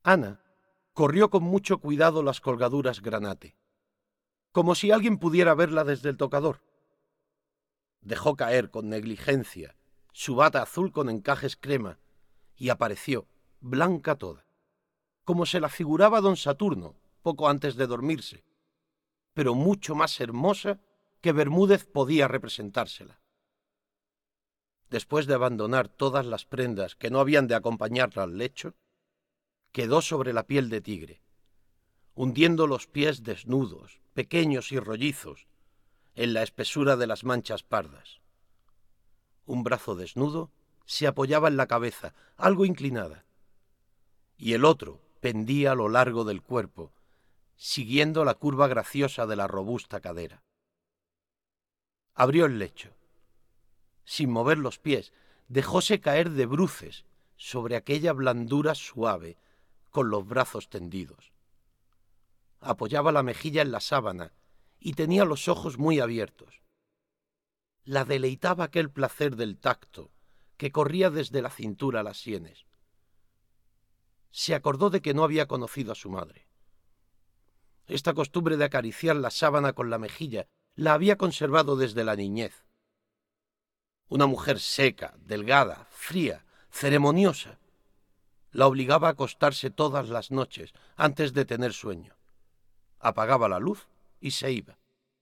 Ana corrió con mucho cuidado las colgaduras granate, como si alguien pudiera verla desde el tocador. Dejó caer con negligencia su bata azul con encajes crema y apareció, blanca toda, como se la figuraba don Saturno poco antes de dormirse, pero mucho más hermosa que Bermúdez podía representársela. Después de abandonar todas las prendas que no habían de acompañarla al lecho, quedó sobre la piel de tigre, hundiendo los pies desnudos, pequeños y rollizos, en la espesura de las manchas pardas. Un brazo desnudo se apoyaba en la cabeza, algo inclinada, y el otro pendía a lo largo del cuerpo, siguiendo la curva graciosa de la robusta cadera. Abrió el lecho. Sin mover los pies, dejóse caer de bruces sobre aquella blandura suave, con los brazos tendidos. Apoyaba la mejilla en la sábana y tenía los ojos muy abiertos. La deleitaba aquel placer del tacto que corría desde la cintura a las sienes. Se acordó de que no había conocido a su madre. Esta costumbre de acariciar la sábana con la mejilla la había conservado desde la niñez. Una mujer seca, delgada, fría, ceremoniosa, la obligaba a acostarse todas las noches antes de tener sueño. Apagaba la luz y se iba.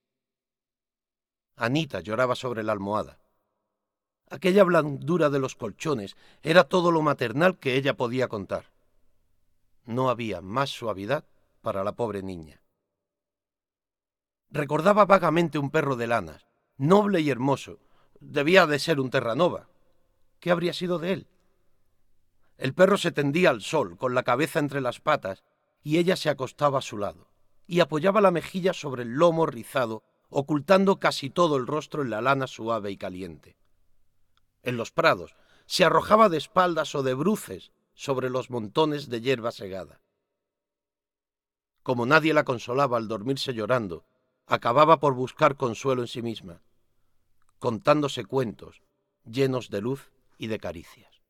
Anita lloraba sobre la almohada. Aquella blandura de los colchones era todo lo maternal que ella podía contar. No había más suavidad para la pobre niña. Recordaba vagamente un perro de lanas, noble y hermoso. Debía de ser un Terranova. ¿Qué habría sido de él? El perro se tendía al sol, con la cabeza entre las patas, y ella se acostaba a su lado, y apoyaba la mejilla sobre el lomo rizado, ocultando casi todo el rostro en la lana suave y caliente. En los prados se arrojaba de espaldas o de bruces sobre los montones de hierba segada. Como nadie la consolaba al dormirse llorando, acababa por buscar consuelo en sí misma, contándose cuentos llenos de luz y de caricias.